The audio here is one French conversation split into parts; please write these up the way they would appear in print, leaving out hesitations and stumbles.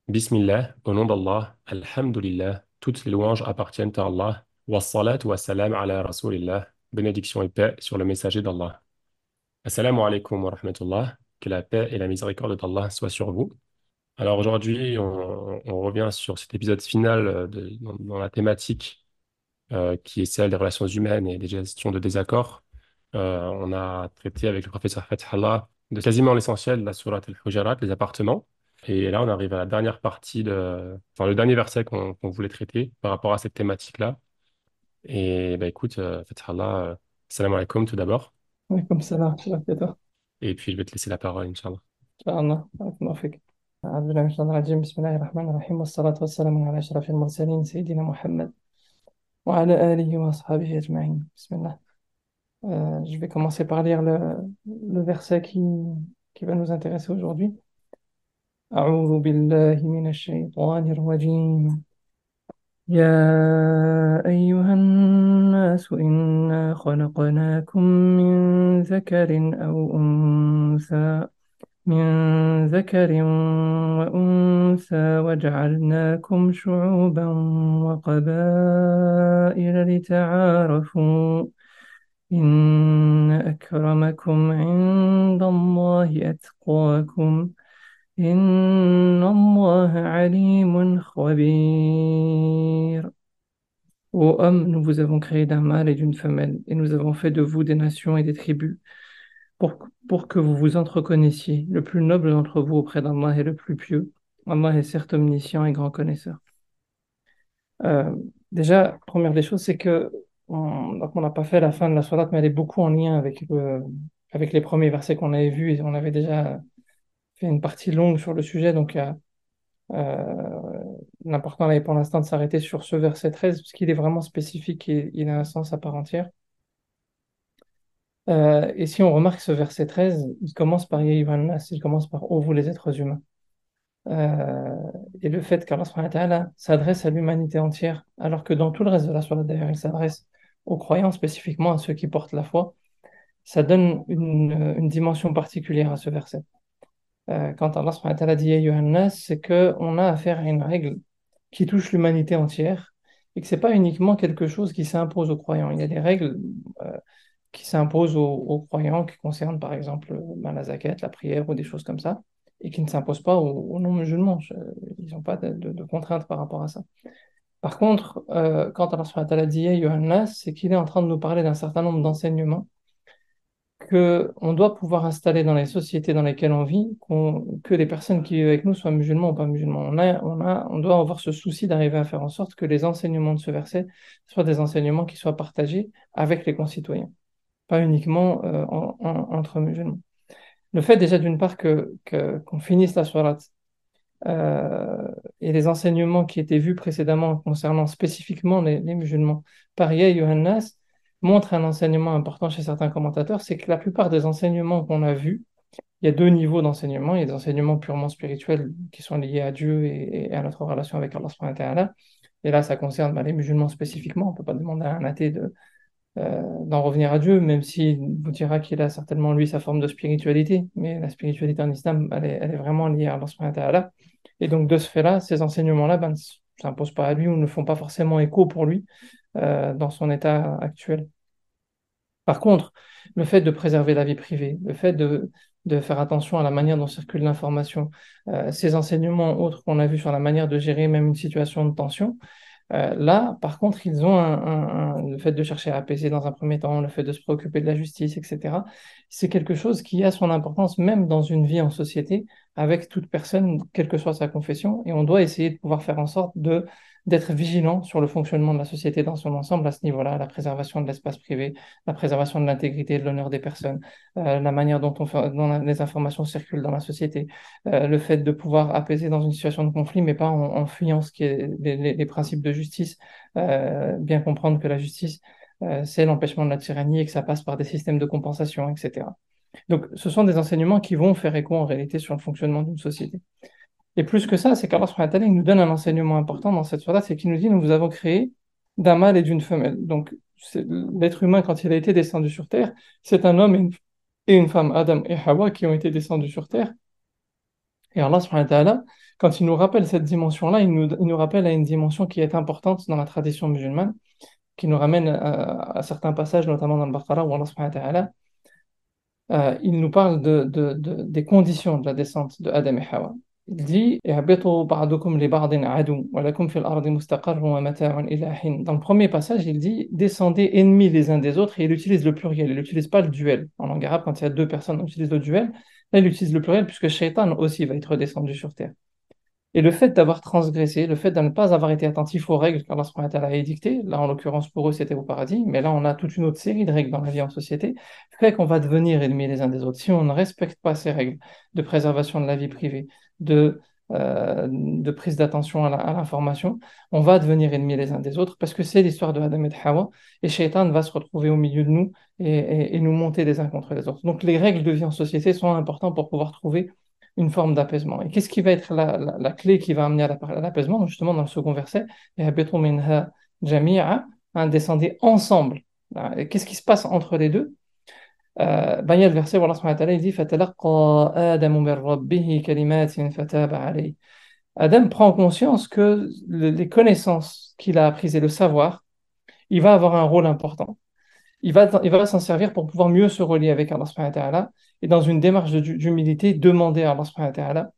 Bismillah, au nom d'Allah, Alhamdulillah, toutes les louanges appartiennent à Allah. Wassalat wa salam ala Rasulillah, bénédiction et paix sur le messager d'Allah. Assalamu alaikum wa rahmatullah, que la paix et la miséricorde d'Allah soient sur vous. Alors aujourd'hui, on revient sur cet épisode final dans la thématique qui est celle des relations humaines et des gestions de désaccords. On a traité avec le professeur Fathallah de quasiment l'essentiel de la sourate Al-Hujarat, les appartements. Et là, on arrive à la dernière partie enfin, le dernier verset qu'on voulait traiter par rapport à cette thématique-là. Et bah, écoute, Fathallah, salam alaikum tout d'abord. Oui, comme ça, là, toi. Et puis, je vais te laisser la parole, Inch'Allah. Inch'Allah, بارك الله فيك. أعوذ بالله من الشيطان الرجيم بسم الله الرحمن الرحيم والصلاة والسلام على أشرف المرسلين سيدنا محمد وعلى آله وأصحابه أجمعين. بسم الله. Je vais commencer par lire le verset qui va nous intéresser aujourd'hui. أعوذ بالله من الشيطان الرجيم يا أيها الناس إنا خلقناكم من ذكر أو أنثى من ذكر وأنثى وجعلناكم شعوبا وقبائل لتعارفوا إن أكرمكم عند الله أتقاكم إن الله عليم خبير. Ô hommes, nous vous avons créé d'un mâle et d'une femelle, et nous avons fait de vous des nations et des tribus pour que vous vous entreconnaissiez. Le plus noble d'entre vous auprès d'Allah est le plus pieux. Allah est certes omniscient et grand connaisseur. Euh, Déjà, première des choses, c'est que donc on n'a pas fait la fin de la sourate, mais elle est beaucoup en lien avec les premiers versets qu'on avait vus. Et on avait déjà fait une partie longue sur le sujet, donc l'important est pour l'instant de s'arrêter sur ce verset 13, parce qu'il est vraiment spécifique et il a un sens à part entière. Et si on remarque ce verset 13, il commence par Ya ayyuhan nas, il commence par Ô vous les êtres humains. Euh, et le fait qu'Allah subhanahu wa ta'ala s'adresse à l'humanité entière, alors que dans tout le reste de la sourate d'ailleurs, il s'adresse aux croyants, spécifiquement à ceux qui portent la foi, ça donne une dimension particulière à ce verset. Quand Allah subhanahu wa ta'ala dit Ya ayyuhan nas, c'est qu'on a affaire à une règle qui touche l'humanité entière et que c'est pas uniquement quelque chose qui s'impose aux croyants. Il y a des règles euh, qui s'imposent aux croyants qui concernent par exemple la zakat, la prière ou des choses comme ça, et qui ne s'imposent pas aux non-musulmans. Ils n'ont pas de contraintes par rapport à ça. Par contre, quand Allah subhanahu wa ta'ala dit Ya ayyuhan nas, c'est qu'il est en train de nous parler d'un certain nombre d'enseignements que on doit pouvoir installer dans les sociétés dans lesquelles on vit, que les personnes qui vivent avec nous soient musulmans ou pas musulmans. On doit avoir ce souci d'arriver à faire en sorte que les enseignements de ce verset soient des enseignements qui soient partagés avec les concitoyens, pas uniquement entre musulmans. Le fait déjà d'une part qu'on finisse la sourate et les enseignements qui étaient vus précédemment concernant spécifiquement les musulmans par Ya Yohannas montrent un enseignement important chez certains commentateurs, c'est que la plupart des enseignements qu'on a vus, il y a deux niveaux d'enseignement. Il y a des enseignements purement spirituels qui sont liés à Dieu et à notre relation avec Allah subhanahu wa ta'ala. Et là, ça concerne les musulmans spécifiquement. On ne peut pas demander à un athée d'en revenir à Dieu, même s'il vous dira qu'il a certainement, lui, sa forme de spiritualité. Mais la spiritualité en islam, elle est vraiment liée à Allah subhanahu wa ta'ala. Et donc, de ce fait-là, ces enseignements-là ne s'imposent pas à lui ou ne font pas forcément écho pour lui dans son état actuel. Par contre, le fait de préserver la vie privée, le fait de faire attention à la manière dont circule l'information, ces enseignements autres qu'on a vus sur la manière de gérer même une situation de tension, là, par contre, ils ont le fait de chercher à apaiser dans un premier temps, le fait de se préoccuper de la justice, etc. C'est quelque chose qui a son importance même dans une vie en société, avec toute personne, quelle que soit sa confession, et on doit essayer de pouvoir faire en sorte d'être vigilant sur le fonctionnement de la société dans son ensemble à ce niveau-là, la préservation de l'espace privé, la préservation de l'intégrité et de l'honneur des personnes, la manière dont les informations circulent dans la société, le fait de pouvoir apaiser dans une situation de conflit, mais pas en fuyant ce qui est les principes de justice, bien comprendre que la justice, c'est l'empêchement de la tyrannie et que ça passe par des systèmes de compensation, etc. Donc, ce sont des enseignements qui vont faire écho en réalité sur le fonctionnement d'une société. Et plus que ça, c'est qu'Allah subhanahu wa ta'ala, il nous donne un enseignement important dans cette surah, c'est qu'il nous dit, nous vous avons créé d'un mâle et d'une femelle. Donc, l'être humain, quand il a été descendu sur Terre, c'est un homme et une femme, Adam et Hawa, qui ont été descendus sur Terre. Et Allah subhanahu wa ta'ala quand il nous rappelle cette dimension-là, il nous rappelle à une dimension qui est importante dans la tradition musulmane, qui nous ramène à certains passages, notamment dans le Baqarah, où Allah subhanahu wa ta'ala, il nous parle des conditions de la descente de Adam et Hawa. Il dit اهبطوا بعضكم لبعض عدو ولكم في الأرض مستقر ومتاع إلى حين. Dans le premier passage, il dit descendez ennemis les uns des autres et il utilise le pluriel, il n'utilise pas le duel. En langue arabe, quand il y a deux personnes, on utilise le duel. Là, il utilise le pluriel puisque Shaitan aussi va être descendu sur terre. Et le fait d'avoir transgressé, le fait de ne pas avoir été attentif aux règles qu'Allah subhanahu wa ta'ala a édictées, là en l'occurrence pour eux c'était au paradis, mais là on a toute une autre série de règles dans la vie en société, fait qu'on va devenir ennemis les uns des autres. Si on ne respecte pas ces règles de préservation de la vie privée, de prise d'attention à l'information, on va devenir ennemis les uns des autres parce que c'est l'histoire de Adam et de Hawa, et Shaitan va se retrouver au milieu de nous et nous monter les uns contre les autres. Donc les règles de vie en société sont importantes pour pouvoir trouver une forme d'apaisement. Et qu'est-ce qui va être la clé qui va amener à l'apaisement? Justement, dans le second verset, يَهْبِطُوا مِنْهَا جَمِيعًا, hein, descendez ensemble. Et qu'est-ce qui se passe entre les deux? Il y a le verset où Allah subhanahu wa ta'ala il dit فَتَلَقَّى آدَمُ مِنْ رَبِّهِ كَلِمَاتٍ فَتَابَ عَلَيْهِ. Adam prend conscience que les connaissances qu'il a apprises et le savoir, il va avoir un rôle important. Il va s'en servir pour pouvoir mieux se relier avec Allah subhanahu wa ta'ala et dans une démarche d'humilité, demander à Allah subhanahu wa ta'ala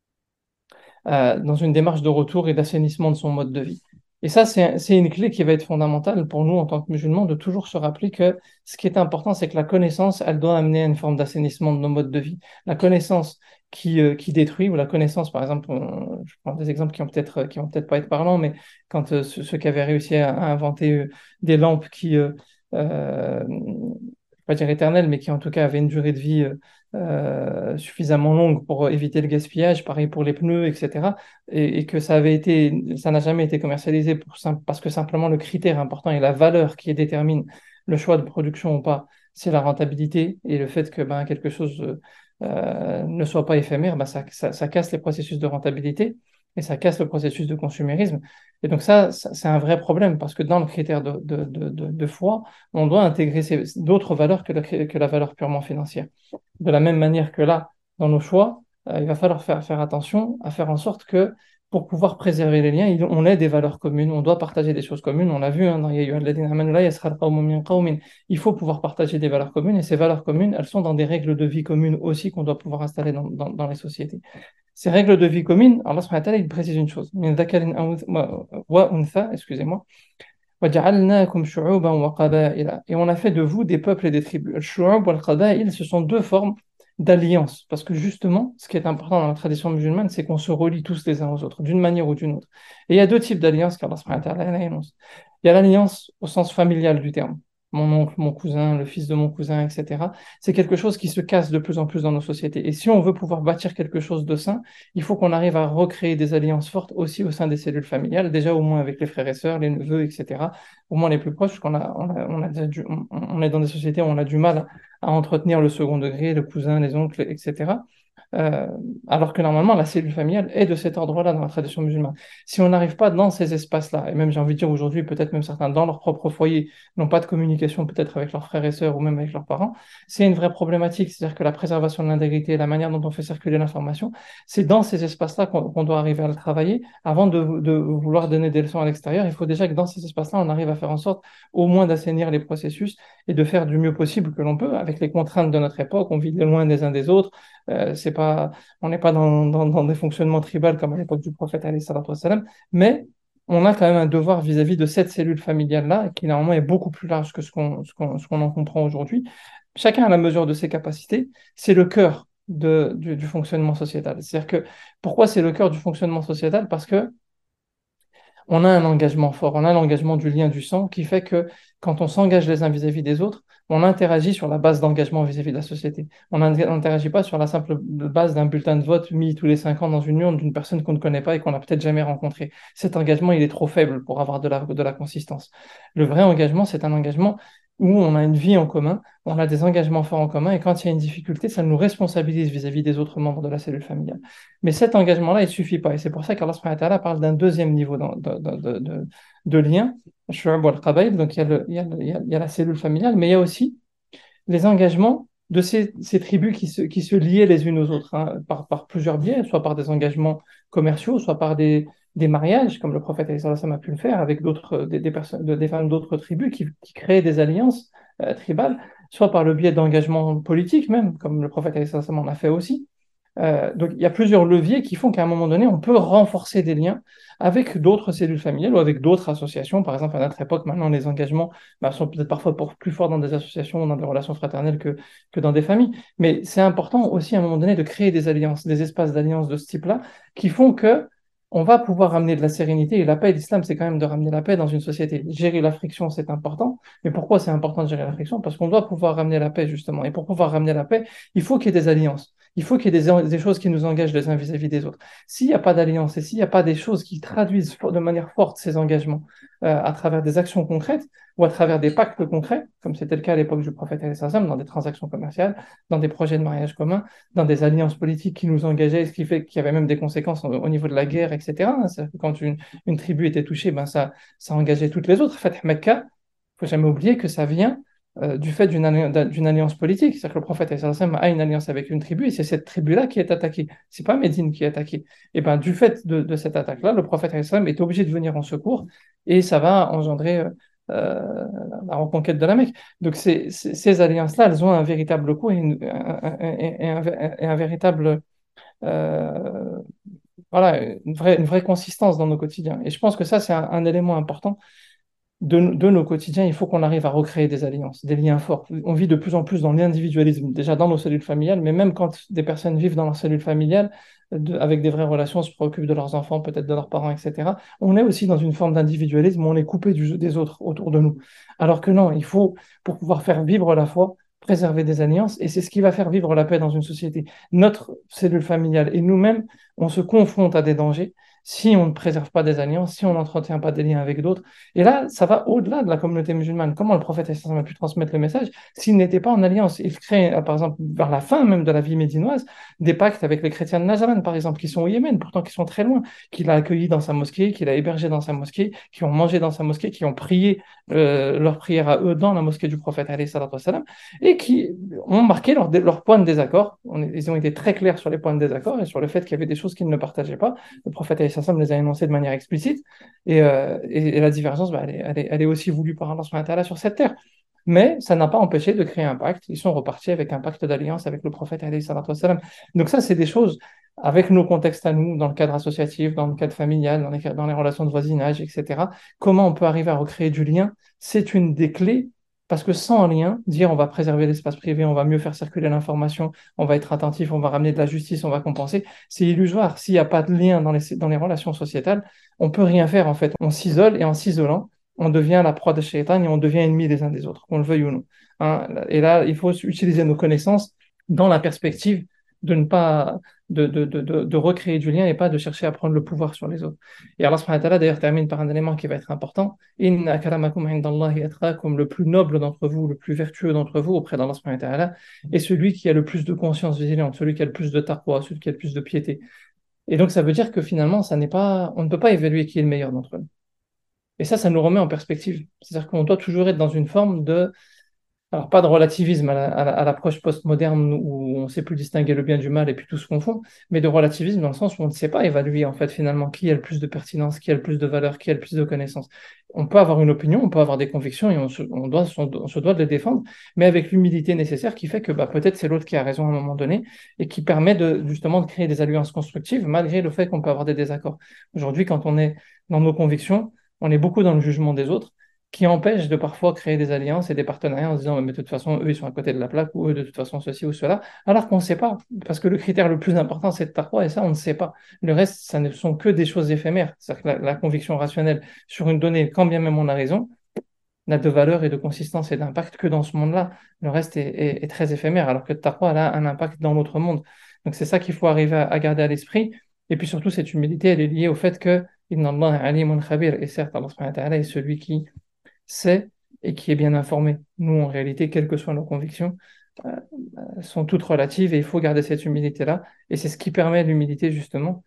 dans une démarche de retour et d'assainissement de son mode de vie. Et ça, c'est une clé qui va être fondamentale pour nous en tant que musulmans, de toujours se rappeler que ce qui est important, c'est que la connaissance, elle doit amener à une forme d'assainissement de nos modes de vie. La connaissance qui détruit, ou la connaissance, par exemple, je prends des exemples qui vont peut-être pas être parlants, mais quand ceux qui avaient réussi à inventer des lampes je vais pas dire éternelles, mais qui en tout cas avaient une durée de vie suffisamment longue pour éviter le gaspillage, pareil pour les pneus, etc. Et que ça n'a jamais été commercialisé parce que simplement le critère important et la valeur qui détermine le choix de production ou pas, c'est la rentabilité et le fait que quelque chose ne soit pas éphémère, ça casse les processus de rentabilité et ça casse le processus de consumérisme. Et donc c'est un vrai problème parce que dans le critère de foi, on doit intégrer d'autres valeurs que la valeur purement financière. De la même manière que là, dans nos choix, il va falloir faire attention à faire en sorte que pour pouvoir préserver les liens, on ait des valeurs communes, on doit partager des choses communes. On l'a vu dans Ya ayyuhalladhina amanu la yaskhar qawmun min qawmin. Il faut pouvoir partager des valeurs communes et ces valeurs communes, elles sont dans des règles de vie communes aussi qu'on doit pouvoir installer dans les sociétés. Ces règles de vie communes, Allah subhanahu wa ta'ala, il précise une chose. Min dhakarin wa untha, excusez-moi. وَجَعَلْنَاكُمْ شُعُوبًا وَقَبَائِلًا. Et on a fait de vous des peuples et des tribus. Al-shu'ub wal-qaba'il, ce sont deux formes d'alliance. Parce que justement, ce qui est important dans la tradition musulmane, c'est qu'on se relie tous les uns aux autres, d'une manière ou d'une autre. Et il y a deux types d'alliances qu'Allah subhanahu wa ta'ala énonce. Il y a l'alliance au sens familial du terme. Mon oncle, mon cousin, le fils de mon cousin, etc. C'est quelque chose qui se casse de plus en plus dans nos sociétés. Et si on veut pouvoir bâtir quelque chose de sain, il faut qu'on arrive à recréer des alliances fortes aussi au sein des cellules familiales, déjà au moins avec les frères et sœurs, les neveux, etc. Au moins les plus proches, parce on est dans des sociétés où on a du mal à entretenir le second degré, le cousin, les oncles, etc. Euh, alors que normalement, la cellule familiale est de cet ordre-là dans la tradition musulmane. Si on n'arrive pas dans ces espaces-là, et même j'ai envie de dire aujourd'hui, peut-être même certains dans leur propre foyer n'ont pas de communication peut-être avec leurs frères et sœurs ou même avec leurs parents, c'est une vraie problématique. C'est-à-dire que la préservation de l'intégrité, la manière dont on fait circuler l'information, c'est dans ces espaces-là qu'on doit arriver à le travailler. Avant de vouloir donner des leçons à l'extérieur, il faut déjà que dans ces espaces-là, on arrive à faire en sorte au moins d'assainir les processus et de faire du mieux possible que l'on peut avec les contraintes de notre époque. On vit loin des uns des autres. On n'est pas dans des fonctionnements tribaux comme à l'époque du prophète, alayhi salatu wassalam, mais on a quand même un devoir vis-à-vis de cette cellule familiale-là, qui normalement est beaucoup plus large que ce qu'on en comprend aujourd'hui. Chacun à la mesure de ses capacités, c'est le cœur du fonctionnement sociétal. C'est-à-dire que pourquoi c'est le cœur du fonctionnement sociétal? Parce que on a un engagement fort, on a l'engagement du lien du sang qui fait que quand on s'engage les uns vis-à-vis des autres, on interagit sur la base d'engagement vis-à-vis de la société. On n'interagit pas sur la simple base d'un bulletin de vote mis tous les 5 ans dans une urne d'une personne qu'on ne connaît pas et qu'on n'a peut-être jamais rencontrée. Cet engagement, il est trop faible pour avoir de la consistance. Le vrai engagement, c'est un engagement où on a une vie en commun, on a des engagements forts en commun, et quand il y a une difficulté, ça nous responsabilise vis-à-vis des autres membres de la cellule familiale. Mais cet engagement-là, il ne suffit pas. Et c'est pour ça qu'Allah subhanahu wa ta'ala parle d'un deuxième niveau de lien, Shu'ab wal-Qabaïl. Donc il y a la cellule familiale, mais il y a aussi les engagements ces tribus qui se liaient les unes aux autres, hein, par plusieurs biais, soit par des engagements commerciaux, soit par des mariages, comme le prophète alayhi salatu wa sallam a pu le faire avec des personnes, des femmes d'autres tribus qui créaient des alliances tribales, soit par le biais d'engagements politiques même, comme le prophète alayhi salatu wa sallam en a fait aussi. Donc, il y a plusieurs leviers qui font qu'à un moment donné, on peut renforcer des liens avec d'autres cellules familiales ou avec d'autres associations. Par exemple, à notre époque, maintenant, les engagements sont peut-être parfois plus forts dans des associations ou dans des relations fraternelles que dans des familles. Mais c'est important aussi, à un moment donné, de créer des alliances, des espaces d'alliance de ce type-là, qui font que on va pouvoir ramener de la sérénité et la paix. L'islam, c'est quand même de ramener la paix dans une société. Gérer la friction, c'est important. Mais pourquoi c'est important de gérer la friction? Parce qu'on doit pouvoir ramener la paix, justement. Et pour pouvoir ramener la paix, il faut qu'il y ait des alliances. Il faut qu'il y ait des choses qui nous engagent les uns vis-à-vis des autres. S'il n'y a pas d'alliance et s'il n'y a pas des choses qui traduisent de manière forte ces engagements à travers des actions concrètes ou à travers des pactes concrets, comme c'était le cas à l'époque du prophète alayhi salam, dans des transactions commerciales, dans des projets de mariage commun, dans des alliances politiques qui nous engageaient, ce qui fait qu'il y avait même des conséquences au niveau de la guerre, etc. Quand une tribu était touchée, ça engageait toutes les autres. Fatih Mecca, il ne faut jamais oublier que ça vient du fait d'une alliance politique. C'est-à-dire que le prophète a une alliance avec une tribu et c'est cette tribu-là qui est attaquée. C'est pas Médine qui est attaquée. Et ben, du fait de cette attaque-là, le prophète est obligé de venir en secours et ça va engendrer la reconquête de la Mecque. Donc ces alliances-là, elles ont un véritable coût et un véritable euh, voilà, une vraie consistance dans nos quotidiens. Et je pense que ça, c'est un élément important de nos quotidiens, il faut qu'on arrive à recréer des alliances, des liens forts. On vit de plus en plus dans l'individualisme, déjà dans nos cellules familiales, mais même quand des personnes vivent dans leurs cellules familiales, avec des vraies relations, se préoccupent de leurs enfants, peut-être de leurs parents, etc., on est aussi dans une forme d'individualisme où on est coupé des autres autour de nous. Alors que non, il faut, pour pouvoir faire vivre la foi, préserver des alliances, et c'est ce qui va faire vivre la paix dans une société. Notre cellule familiale et nous-mêmes, on se confronte à des dangers si on ne préserve pas des alliances, si on n'entretient pas des liens avec d'autres. Et là, ça va au-delà de la communauté musulmane. Comment le prophète a pu transmettre le message s'il n'était pas en alliance? Il crée, par exemple, vers la fin même de la vie médinoise, des pactes avec les chrétiens de Nazareth, par exemple, qui sont au Yémen, pourtant qui sont très loin, qu'il a accueillis dans sa mosquée, qu'il a hébergé dans sa mosquée, qui ont mangé dans sa mosquée, qui ont prié leur prière à eux dans la mosquée du prophète, alayhi salatu wassalam, et qui ont marqué leur point de désaccord. Ils ont été très clairs sur les points de désaccord et sur le fait qu'il y avait des choses qu'ils ne partageaient pas. Le prophète, alayhi salatu wassalam, les a énoncées de manière explicite. Et la divergence, elle est aussi voulue par Allah subhanahu wa ta'ala sur cette terre. Mais ça n'a pas empêché de créer un pacte. Ils sont repartis avec un pacte d'alliance avec le prophète, alayhi salatu wassalam. Donc ça, c'est des choses avec nos contextes à nous, dans le cadre associatif, dans le cadre familial, dans les relations de voisinage, etc. Comment on peut arriver à recréer du lien? C'est une des clés, parce que sans lien, dire on va préserver l'espace privé, on va mieux faire circuler l'information, on va être attentif, on va ramener de la justice, on va compenser, c'est illusoire. S'il n'y a pas de lien dans les relations sociétales, on peut rien faire en fait. On s'isole et en s'isolant, on devient la proie de Shaitan et on devient ennemi les uns des autres, qu'on le veuille ou non. Hein. Et là, il faut utiliser nos connaissances dans la perspective de ne pas de recréer du lien et pas de chercher à prendre le pouvoir sur les autres. Et Allah subhanahu wa ta'ala d'ailleurs termine par un élément qui va être important. Inna akramakum indallahi atqakum, le plus noble d'entre vous, le plus vertueux d'entre vous auprès d'Allah subhanahu wa ta'ala, est celui qui a le plus de conscience vigilante, celui qui a le plus de taqwa, celui qui a le plus de piété. Et donc ça veut dire que finalement, on ne peut pas évaluer qui est le meilleur d'entre nous. Et ça nous remet en perspective. C'est-à-dire qu'on doit toujours être dans une forme de alors, pas de relativisme à l'approche postmoderne où on ne sait plus distinguer le bien du mal et puis tout se confond, mais de relativisme dans le sens où on ne sait pas évaluer en fait finalement qui a le plus de pertinence, qui a le plus de valeur, qui a le plus de connaissances. On peut avoir une opinion, on peut avoir des convictions et on se doit de les défendre, mais avec l'humilité nécessaire qui fait que peut-être c'est l'autre qui a raison à un moment donné et qui permet justement de créer des alliances constructives malgré le fait qu'on peut avoir des désaccords. Aujourd'hui, quand on est dans nos convictions, on est beaucoup dans le jugement des autres qui empêche de parfois créer des alliances et des partenariats en se disant, mais de toute façon, eux, ils sont à côté de la plaque, ou eux, de toute façon, ceci ou cela, alors qu'on ne sait pas, parce que le critère le plus important, c'est le taqwa, et ça, on ne sait pas. Le reste, ça ne sont que des choses éphémères. C'est-à-dire que la conviction rationnelle sur une donnée, quand bien même on a raison, n'a de valeur et de consistance et d'impact que dans ce monde-là. Le reste est très éphémère, alors que le taqwa a un impact dans l'autre monde. Donc c'est ça qu'il faut arriver à garder à l'esprit. Et puis surtout, cette humilité, elle est liée au fait que Inna Allah alimun khabir, et certes, Allah subhanahu wa ta'ala est celui qui sait et qui est bien informé. Nous, en réalité, quelles que soient nos convictions, sont toutes relatives et il faut garder cette humilité-là. Et c'est ce qui permet l'humilité, justement,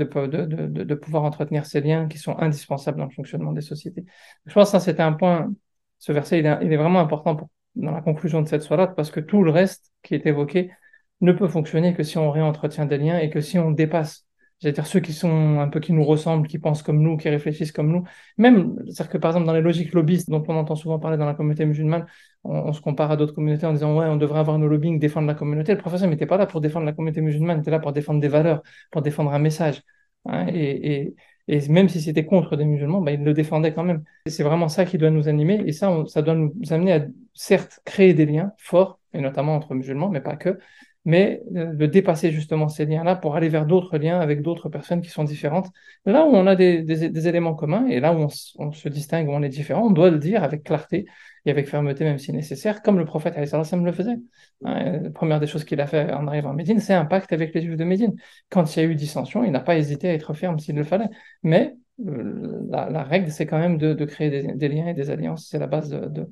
de pouvoir entretenir ces liens qui sont indispensables dans le fonctionnement des sociétés. Je pense que ça, c'était un point, ce verset, il est vraiment important dans la conclusion de cette salat, parce que tout le reste qui est évoqué ne peut fonctionner que si on réentretient des liens et que si on dépasse. C'est-à-dire ceux qui sont un peu qui nous ressemblent, qui pensent comme nous, qui réfléchissent comme nous. Même, c'est-à-dire que par exemple, dans les logiques lobbyistes dont on entend souvent parler dans la communauté musulmane, on se compare à d'autres communautés en disant, ouais, on devrait avoir nos lobbying, défendre la communauté. Le professeur n'était pas là pour défendre la communauté musulmane, il était là pour défendre des valeurs, pour défendre un message. Hein, et même si c'était contre des musulmans, ben, il le défendait quand même. Et c'est vraiment ça qui doit nous animer, et ça, ça doit nous amener à, certes, créer des liens forts, et notamment entre musulmans, mais pas que, mais de dépasser justement ces liens-là pour aller vers d'autres liens avec d'autres personnes qui sont différentes. Là où on a des éléments communs, et là où on se distingue, où on est différent, on doit le dire avec clarté et avec fermeté, même si nécessaire, comme le prophète alayhi salam le faisait. Hein, la première des choses qu'il a fait en arrivant à Médine, c'est un pacte avec les Juifs de Médine. Quand il y a eu dissension, il n'a pas hésité à être ferme s'il le fallait. Mais la règle, c'est quand même de créer des liens et des alliances. C'est la base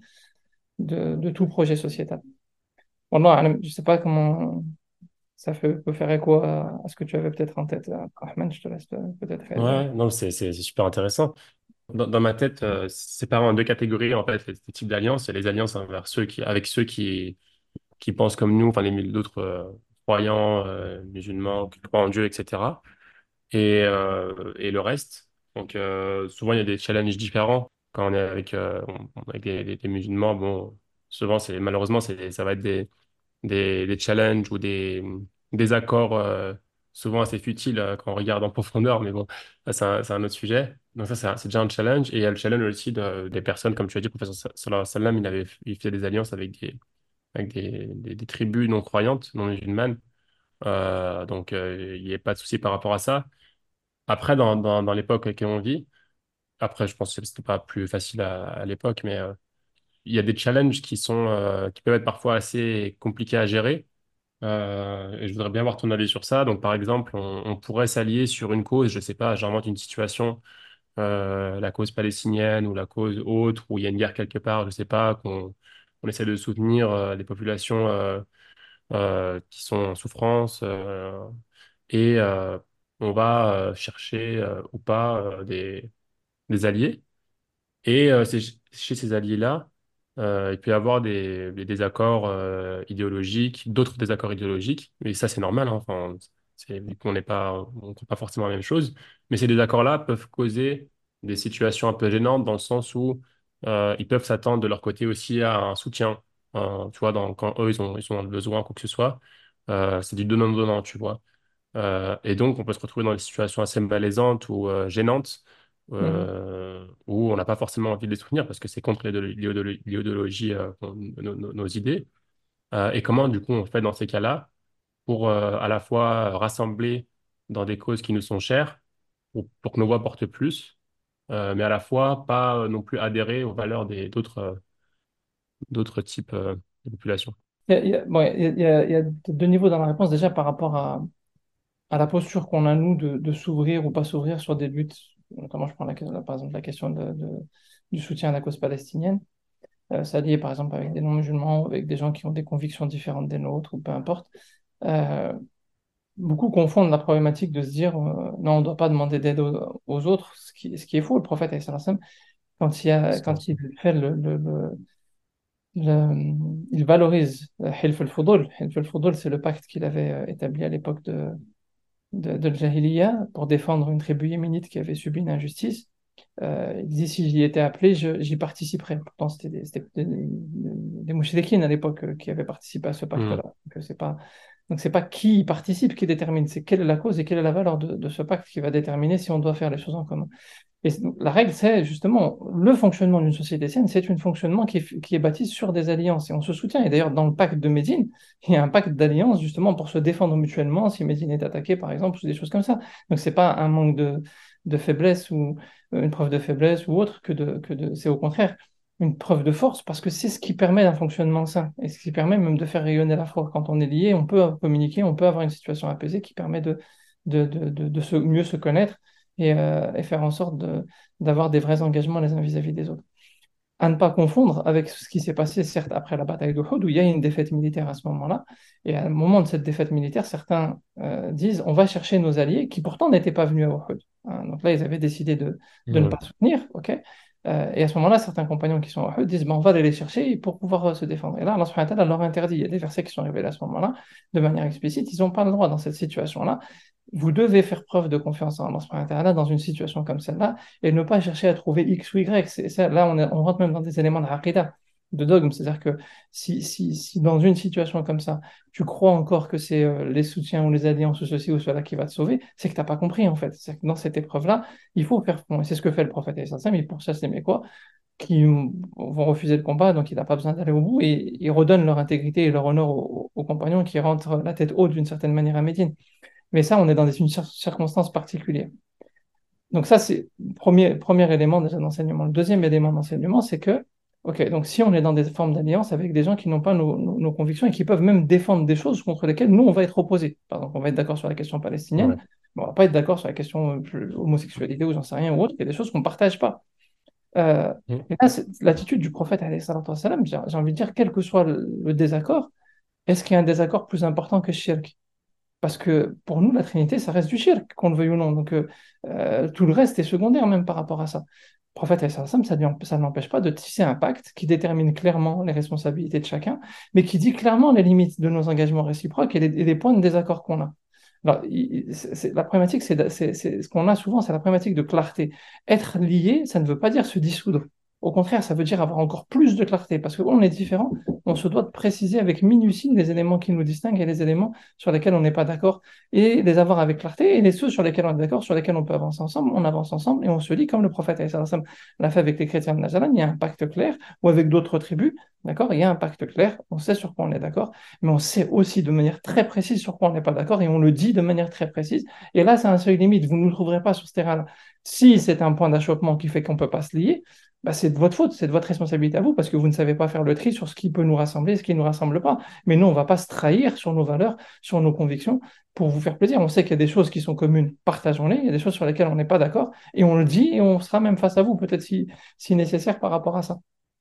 de tout projet sociétal. Wallah, je ne sais pas comment peut faire écho à ce que tu avais peut-être en tête. Ahmed, je te laisse peut-être réagir. Ouais, non, c'est super intéressant. Dans ma tête, c'est séparé en deux catégories, en fait, les types d'alliances. Il y a les alliances envers avec ceux qui pensent comme nous, enfin, d'autres croyants, musulmans, qui croient en Dieu, etc. Et le reste. Donc, souvent, il y a des challenges différents quand on est avec des musulmans. Bon, souvent, malheureusement, ça va être des challenges ou des accords souvent assez futiles quand on regarde en profondeur, mais bon, ça, c'est un autre sujet. Donc ça, c'est déjà un challenge. Et il y a le challenge aussi des personnes, comme tu as dit, le professeur Sallallahu alayhi wa sallam, il fait des alliances avec des tribus non croyantes, non musulmanes. Donc il n'y a pas de souci par rapport à ça. Après, dans l'époque à laquelle on vit, après, je pense que c'était pas plus facile à l'époque, mais il y a des challenges qui peuvent être parfois assez compliqués à gérer. Et je voudrais bien avoir ton avis sur ça. Donc, par exemple, on pourrait s'allier sur une cause, je sais pas, j'invente une situation, la cause palestinienne ou la cause autre, où il y a une guerre quelque part, je sais pas, on essaie de soutenir des populations qui sont en souffrance, et on va chercher ou pas des alliés. Et chez ces alliés-là, il peut y avoir des désaccords idéologiques, d'autres désaccords idéologiques, mais ça c'est normal, hein. Enfin, vu qu'on on comprend pas forcément la même chose, mais ces désaccords-là peuvent causer des situations un peu gênantes dans le sens où ils peuvent s'attendre de leur côté aussi à un soutien. Tu vois, quand eux ils ont le besoin, quoi que ce soit, c'est du donnant-donnant, tu vois. Et donc, on peut se retrouver dans des situations assez malaisantes ou gênantes Mhm. où on n'a pas forcément envie de les soutenir parce que c'est contre l'idéologie, nos idées. Et comment, du coup, on fait dans ces cas-là pour à la fois rassembler dans des causes qui nous sont chères, pour que nos voix portent plus, mais à la fois pas non plus adhérer aux valeurs d'autres types de populations. Bon, il y a deux niveaux dans la réponse. Déjà, par rapport à la posture qu'on a, nous, de s'ouvrir ou pas s'ouvrir sur des luttes, notamment je prends par exemple la question du soutien à la cause palestinienne, s'allier par exemple avec des non-musulmans, ou avec des gens qui ont des convictions différentes des nôtres, ou peu importe. Euh, Beaucoup confondent la problématique de se dire non, on ne doit pas demander d'aide aux autres, ce qui est faux. Le prophète, alayhi salam, quand il fait il valorise Hilf al-Fudul. Hilf al-Fudul, c'est le pacte qu'il avait établi à l'époque de Jahiliya pour défendre une tribu yéménite qui avait subi une injustice. Il dit si j'y étais appelé, j'y participerais. Pourtant, des mouchriquines à l'époque qui avaient participé à ce pacte-là. Hmm. Donc c'est pas qui y participe qui détermine, c'est quelle est la cause et quelle est la valeur de ce pacte qui va déterminer si on doit faire les choses en commun. Et la règle, c'est justement le fonctionnement d'une société saine, c'est un fonctionnement qui est bâti sur des alliances et on se soutient. Et d'ailleurs, dans le pacte de Médine, il y a un pacte d'alliance justement pour se défendre mutuellement si Médine est attaquée, par exemple, ou des choses comme ça. Donc, c'est pas un manque de faiblesse ou une preuve de faiblesse ou autre c'est au contraire une preuve de force parce que c'est ce qui permet un fonctionnement sain et ce qui permet même de faire rayonner la foi. Quand on est lié, on peut communiquer, on peut avoir une situation apaisée qui permet de mieux se connaître et faire en sorte d'avoir des vrais engagements les uns vis-à-vis des autres. À ne pas confondre avec ce qui s'est passé, certes, après la bataille d'Uhud, où il y a une défaite militaire à ce moment-là. Et à un moment de cette défaite militaire, certains disent on va chercher nos alliés qui pourtant n'étaient pas venus à Uhud. Hein, donc là, ils avaient décidé de ne Hmm. pas soutenir. Ok. Et à ce moment-là, certains compagnons qui sont à Uhud disent, ben, on va aller les chercher pour pouvoir se défendre. Et là, Allah subhanahu wa ta'ala leur interdit. Il y a des versets qui sont révélés à ce moment-là, de manière explicite. Ils n'ont pas le droit dans cette situation-là. Vous devez faire preuve de confiance en Allah subhanahu wa ta'ala dans une situation comme celle-là et ne pas chercher à trouver X ou Y. Là, on rentre même dans des éléments de aqidah, de dogme. C'est-à-dire que si dans une situation comme ça, tu crois encore que c'est les soutiens ou les alliances ou ceci ou cela qui va te sauver, c'est que tu n'as pas compris en fait. C'est que dans cette épreuve-là, il faut faire front. Et c'est ce que fait le prophète. Et ça, mais pour ça, c'est quoi qui vont refuser le combat, donc il n'a pas besoin d'aller au bout, et ils redonnent leur intégrité et leur honneur aux compagnons qui rentrent la tête haute d'une certaine manière à Médine. Mais ça, on est dans une circonstance particulière. Donc ça, c'est le premier élément déjà d'enseignement. Le deuxième élément d'enseignement, c'est que, ok, donc si on est dans des formes d'alliance avec des gens qui n'ont pas nos convictions et qui peuvent même défendre des choses contre lesquelles nous, on va être opposés. Par exemple, on va être d'accord sur la question palestinienne, Ouais. mais on va pas être d'accord sur la question homosexualité ou j'en sais rien ou autre. Il y a des choses qu'on ne partage pas. Mm. Et là, l'attitude du prophète, alayhi salatu wassalam, j'ai envie de dire, quel que soit le désaccord, est-ce qu'il y a un désaccord plus important que shirk? Parce que pour nous, la Trinité, ça reste du shirk, qu'on le veuille ou non. Donc tout le reste est secondaire même par rapport à ça. Le prophète, alayhi salatu wassalam, ça ne l'empêche pas de tisser un pacte qui détermine clairement les responsabilités de chacun, mais qui dit clairement les limites de nos engagements réciproques et les points de désaccord qu'on a. Alors, la problématique, ce qu'on a souvent, c'est la problématique de clarté. Être lié, ça ne veut pas dire se dissoudre. Au contraire, ça veut dire avoir encore plus de clarté, parce qu'on est différent, on se doit de préciser avec minutie les éléments qui nous distinguent et les éléments sur lesquels on n'est pas d'accord, et les avoir avec clarté, et les ceux sur lesquels on est d'accord, sur lesquels on peut avancer ensemble, on avance ensemble, et on se lit comme le prophète alayhi salam l'a fait avec les chrétiens de Nazaret, il y a un pacte clair, ou avec d'autres tribus, d'accord, il y a un pacte clair, on sait sur quoi on est d'accord, mais on sait aussi de manière très précise sur quoi on n'est pas d'accord, et on le dit de manière très précise, et là, c'est un seuil limite, vous ne nous trouverez pas sur ce terrain-là. Si c'est un point d'achoppement qui fait qu'on ne peut pas se lier, bah, c'est de votre faute, c'est de votre responsabilité à vous, parce que vous ne savez pas faire le tri sur ce qui peut nous rassembler et ce qui ne nous rassemble pas. Mais nous, on ne va pas se trahir sur nos valeurs, sur nos convictions, pour vous faire plaisir. On sait qu'il y a des choses qui sont communes, partageons-les. Il y a des choses sur lesquelles on n'est pas d'accord, et on le dit, et on sera même face à vous, peut-être si nécessaire par rapport à ça.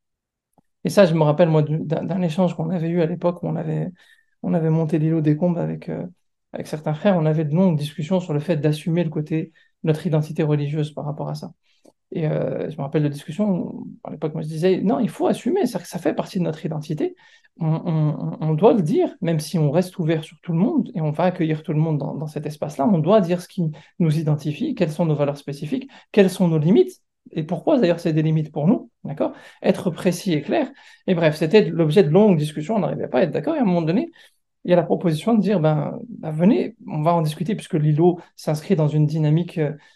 Et ça, je me rappelle, moi, d'un échange qu'on avait eu à l'époque où on avait monté l'îlot des Combes avec certains frères. On avait de longues discussions sur le fait d'assumer le côté, notre identité religieuse par rapport à ça. Et je me rappelle de discussions où, à l'époque, moi je disais, non, il faut assumer, ça fait partie de notre identité. On doit le dire, même si on reste ouvert sur tout le monde et on va accueillir tout le monde dans cet espace-là, on doit dire ce qui nous identifie, quelles sont nos valeurs spécifiques, quelles sont nos limites, et pourquoi d'ailleurs c'est des limites pour nous, d'accord? Être précis et clair. Et bref, c'était l'objet de longues discussions, on n'arrivait pas à être d'accord, et à un moment donné, il y a la proposition de dire, venez, on va en discuter, puisque l'îlot s'inscrit dans une dynamique,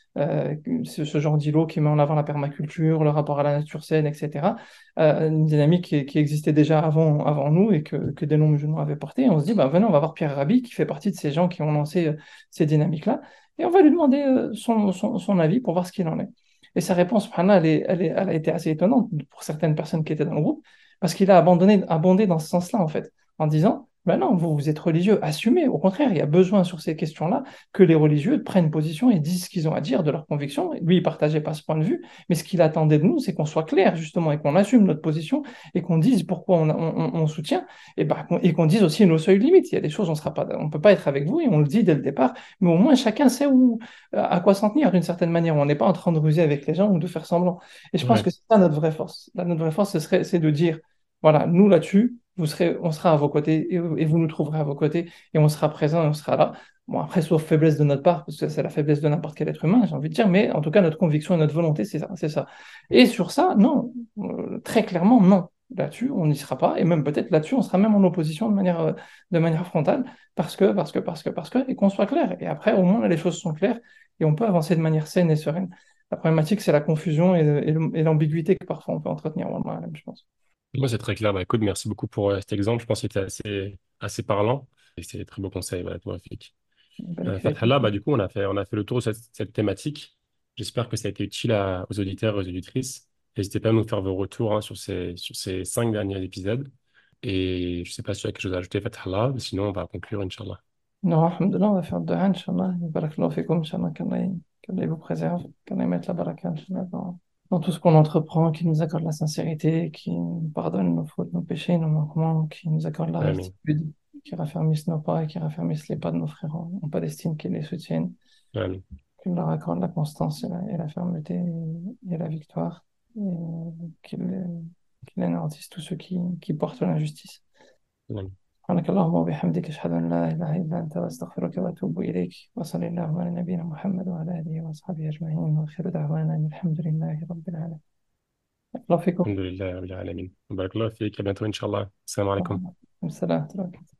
ce genre d'îlot qui met en avant la permaculture, le rapport à la nature saine, etc. Une dynamique qui existait déjà avant nous et que des non-musulmans avaient porté. Et on se dit, venez, on va voir Pierre Rabhi, qui fait partie de ces gens qui ont lancé ces dynamiques-là, et on va lui demander son avis pour voir ce qu'il en est. Et sa réponse, subhanallah, elle a été assez étonnante pour certaines personnes qui étaient dans le groupe, parce qu'il a abondé dans ce sens-là, en fait, en disant, ben non, vous êtes religieux, assumez. Au contraire, il y a besoin sur ces questions-là que les religieux prennent position et disent ce qu'ils ont à dire de leurs convictions. Lui, il ne partageait pas ce point de vue, mais ce qu'il attendait de nous, c'est qu'on soit clair, justement, et qu'on assume notre position et qu'on dise pourquoi on soutient et qu'on dise aussi nos seuils limites. Il y a des choses, on ne peut pas être avec vous et on le dit dès le départ, mais au moins chacun sait à quoi s'en tenir d'une certaine manière. On n'est pas en train de ruser avec les gens ou de faire semblant. Et je pense Ouais. que c'est ça notre vraie force. Notre vraie force, c'est de dire, voilà, nous là-dessus, on sera à vos côtés et vous nous trouverez à vos côtés et on sera présent et on sera là. Bon, après, sauf faiblesse de notre part, parce que c'est la faiblesse de n'importe quel être humain, j'ai envie de dire, mais en tout cas, notre conviction et notre volonté, c'est ça, c'est ça. Et sur ça, non, très clairement, non. Là-dessus, on n'y sera pas, et même peut-être là-dessus, on sera même en opposition de manière frontale, et qu'on soit clair. Et après, au moins, les choses sont claires, et on peut avancer de manière saine et sereine. La problématique, c'est la confusion et l'ambiguïté que parfois on peut entretenir, wallah alam, je pense. Moi, c'est très clair. Bah, écoute, merci beaucoup pour cet exemple. Je pense qu'il était assez parlant. Et c'est très beau conseil. Voilà, tout magnifique. Barak fiik. Fathallah, bah, du coup, on a fait le tour de cette thématique. J'espère que ça a été utile aux auditeurs et aux auditrices. N'hésitez pas à nous faire vos retours hein, sur ces 5 derniers épisodes. Et je ne sais pas si tu as quelque chose à ajouter, Fathallah. Sinon, on va conclure, Inch'Allah. Non, alhamdoulilah, on va faire dua, Inch'Allah. Barakallahu fikum, Inch'Allah, qu'Allah vous préserve, qu'Allah mette la baraka, Inch'Allah, dans tout ce qu'on entreprend, qui nous accorde la sincérité, qui nous pardonne nos fautes, nos péchés, nos manquements, qui nous accorde la Amin. rectitude, qui raffermisse nos pas et qui raffermisse les pas de nos frères en Palestine, qui les soutiennent, Amin. qui leur accorde la constance et la fermeté et la victoire. et qu'il anéantisse tous ceux qui portent l'injustice. Amen. سبحانك اللهم وبحمدك أشهد أن لا إله إلا أنت وأستغفرك وأتوب إليك وصلى الله على نبينا محمد وعلى آله وأصحابه أجمعين وآخر دعوانا أن الحمد لله رب العالمين. الله فيكم. Alhamdulillah, Rabbil Alamin. Barakallahu fiik, à bientôt, Inch'Allah. Assalamu alaikum. السلام.